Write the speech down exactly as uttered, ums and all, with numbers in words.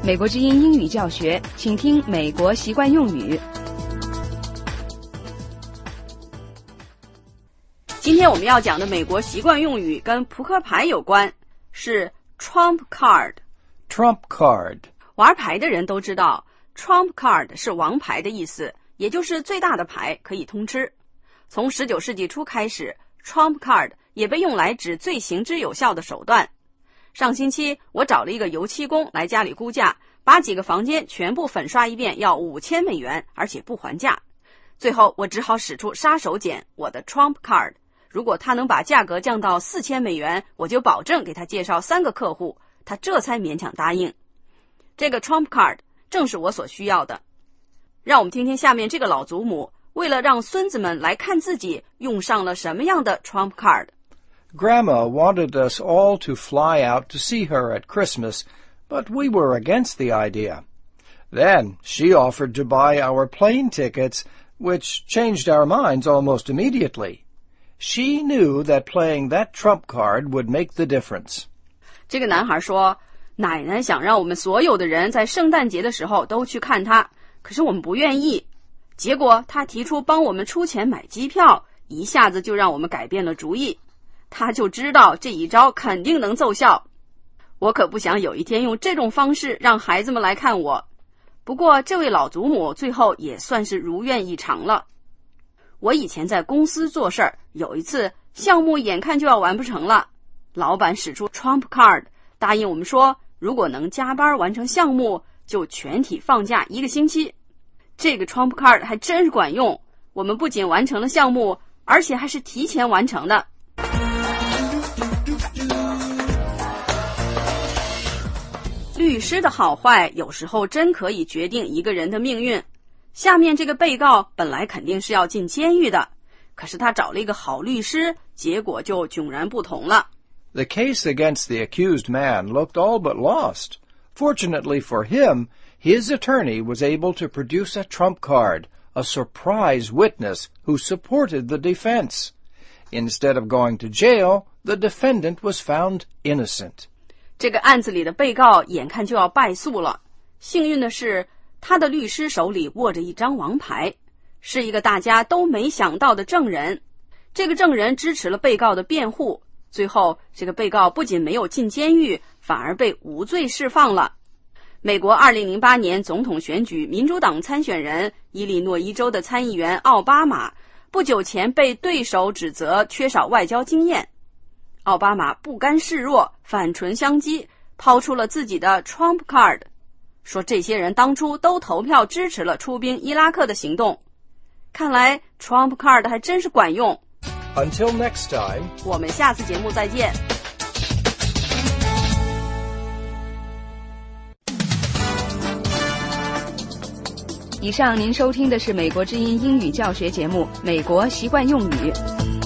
美国之音英语教学，请听美国习惯用语。 今天我们要讲的美国习惯用语跟扑克牌有关，是 Trump card。Trump card。 玩牌的人都知道 Trump card 是王牌的意思，也就是最大的牌可以通吃。从十九世纪初开始， Trump card 也被用来指最行之有效的手段。上星期我找了一个油漆工来家里估价，把几个房间全部粉刷一遍要五千美元，而且不还价。最后我只好使出杀手锏，我的 Trump card。如果他能把价格降到四千美元，我就保证给他介绍三个客户，他这才勉强答应。这个 Trump card 正是我所需要的。让我们听听下面这个老祖母为了让孙子们来看自己，用上了什么样的 Trump card。Grandma wanted us all to fly out to see her at Christmas, but we were against the idea. Then she offered to buy our plane tickets, which changed our minds almost immediately.She knew that playing that trump card would make the difference. 这个男孩说，奶奶想让我们所有的人在圣诞节的时候都去看她，可是我们不愿意。结果她提出帮我们出钱买机票，一下子就让我们改变了主意。她就知道这一招肯定能奏效。我可不想有一天用这种方式让孩子们来看我。不过这位老祖母最后也算是如愿以偿了。我以前在公司做事儿，有一次项目眼看就要完不成了，老板使出 Trump card 答应我们说，如果能加班完成项目，就全体放假一个星期。这个 Trump card 还真是管用，我们不仅完成了项目，而且还是提前完成的。律师的好坏有时候真可以决定一个人的命运。下面这个被告本来肯定是要进监狱的，可是他找了一个好律师，结果就迥然不同了。 The case against the accused man looked all but lost. Fortunately for him, his attorney was able to produce a trump card, a surprise witness who supported the defense. Instead of going to jail, the defendant was found innocent. 这个案子里的被告眼看就要败诉了，幸运的是他的律师手里握着一张王牌，是一个大家都没想到的证人。这个证人支持了被告的辩护，最后这个被告不仅没有进监狱，反而被无罪释放了。美国二零零八年总统选举民主党参选人伊利诺伊州的参议员奥巴马，不久前被对手指责缺少外交经验。奥巴马不甘示弱，反唇相讥，抛出了自己的 Trump card，说这些人当初都投票支持了出兵伊拉克的行动。看来 Trump card 还真是管用。 Until next time， 我们下次节目再见。 以上您收听的是美国之音英语教学节目《美国习惯用语》。